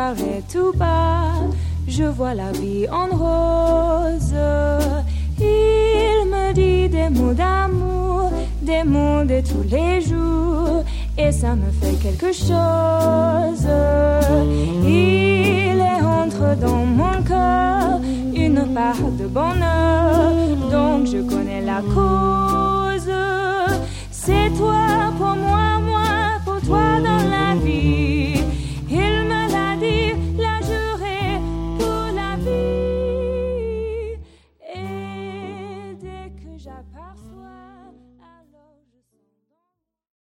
paraît tout bas, je vois la vie en rose. Il me dit des mots d'amour, des mots de tous les jours, et ça me fait quelque chose. Il entre dans mon cœur une part de bonheur, donc je connais la cause.